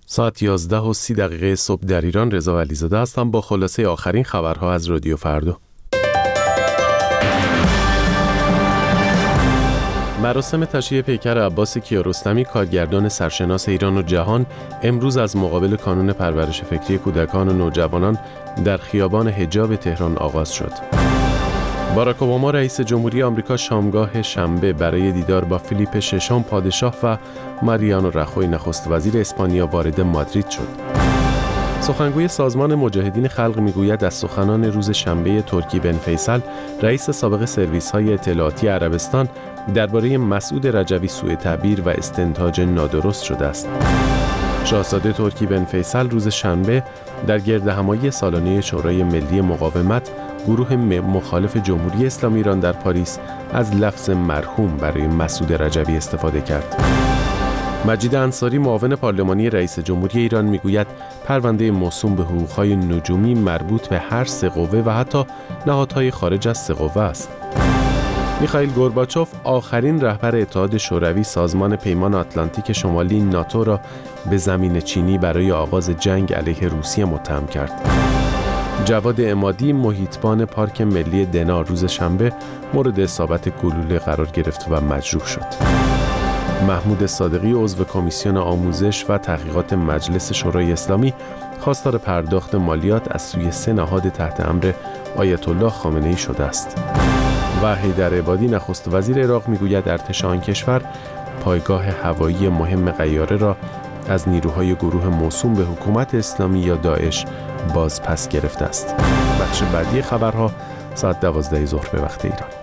ساعت 11:30 صبح در ایران. رضا علیزاده هستم با خلاصه آخرین خبرها از رادیو فردا. مراسم تشییع پیکر عباس کیارستمی، کارگردان سرشناس ایران و جهان، امروز از مقابل کانون پرورش فکری کودکان و نوجوانان در خیابان حجاب تهران آغاز شد. باراک اوباما رئیس جمهوری آمریکا شامگاه شنبه برای دیدار با فیلیپ ششم پادشاه و ماریانو رخوی نخست وزیر اسپانیا وارد مادرید شد. سخنگوی سازمان مجاهدین خلق میگوید از سخنان روز شنبه ترکی بن فیصل، رئیس سابق سرویس‌های اطلاعاتی عربستان، درباره مسعود رجوی سوء تعبیر و استنتاج نادرست شده است. شاهزاده ترکی بن فیصل روز شنبه در گردهمایی سالانه شورای ملی مقاومت، گروه مخالف جمهوری اسلامی ایران در پاریس، از لفظ مرحوم برای مسعود رجوی استفاده کرد. مجید انصاری، معاون پارلمانی رئیس جمهوری ایران، میگوید پرونده موسوم به حقوق‌های نجومی مربوط به هر سه قوه و حتی نهادهای خارج از سه قوه است. میخائیل گورباچوف، آخرین رهبر اتحاد شوروی، سازمان پیمان آتلانتیک شمالی ناتو را به زمین چینی برای آغاز جنگ علیه روسیه متهم کرد. جواد عمادی، محیطبان پارک ملی دنا، روز شنبه مورد اصابت گلوله قرار گرفت و مجروح شد. محمود صادقی، عضو کمیسیون آموزش و تحقیقات مجلس شورای اسلامی، خواستار پرداخت مالیات از سوی 3 نهاد تحت امر آیت الله خامنه‌ای شده است. و حیدر عبادی، نخست وزیر عراق، میگوید ارتش آن کشور پایگاه هوایی مهم غیاره را از نیروهای گروه موسوم به حکومت اسلامی یا داعش باز پس گرفته است. بخش بعدی خبرها ساعت 12 ظهر به وقت ایران.